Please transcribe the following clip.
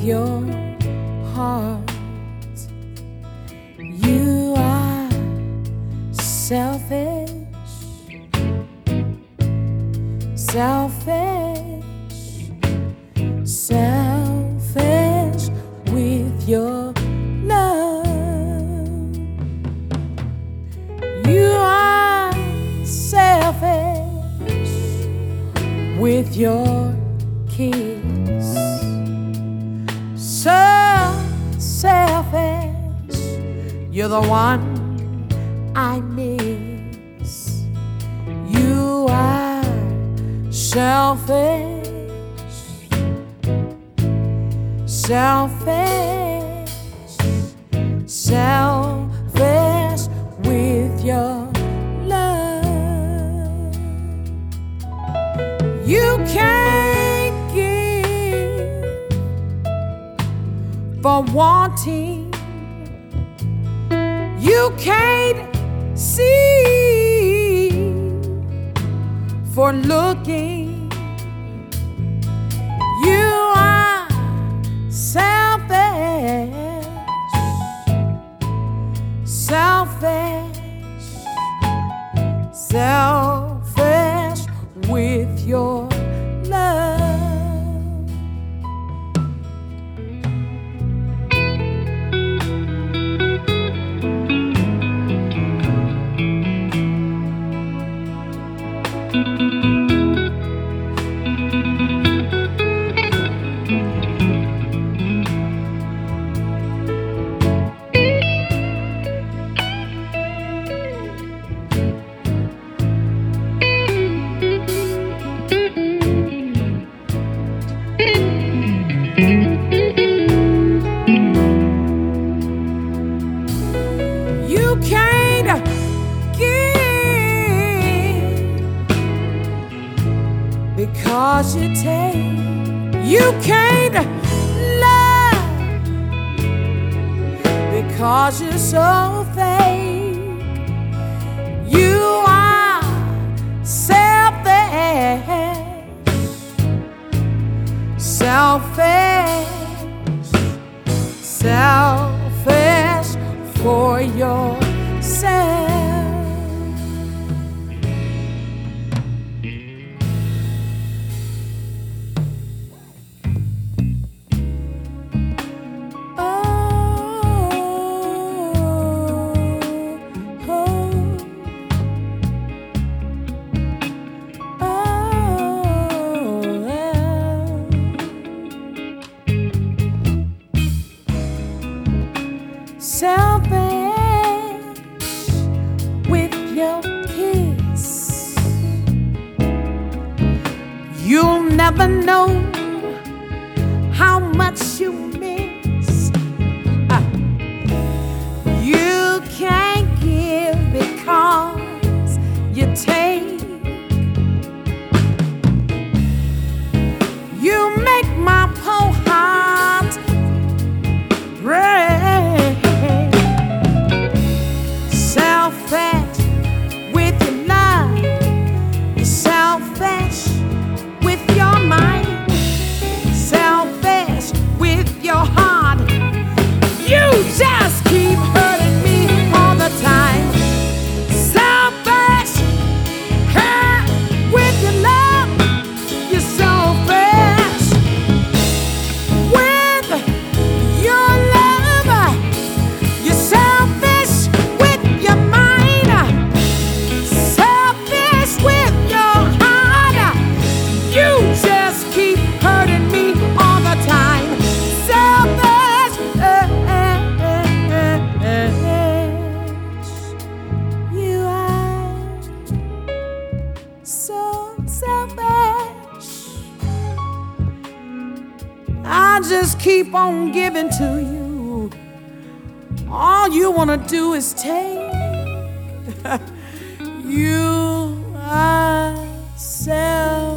your heart. You are selfish, selfish, selfish with your love. You are selfish with your kiss. So selfish, you're the one I miss. You are selfish, selfish, selfish with your love. You can't give for wanting. You can't see for looking. You are selfish, selfish, selfish with your love. You can't give because you take. You can't love because you're so fake. You are selfish, selfish, selfish for yourself. Selfish with your kiss. You'll never know how much you miss. You can't give because you take. You make my poor heart break. Selfish with your love, selfish with your mind, selfish with your heart. You just keep hurting me all the time. Selfish with your love, you're selfish with your love, you're selfish with your mind, selfish with your heart. You just keep hurting me all the time. Selfish, you are so selfish. I just keep on giving to you. All you wanna do is take. You are selfish.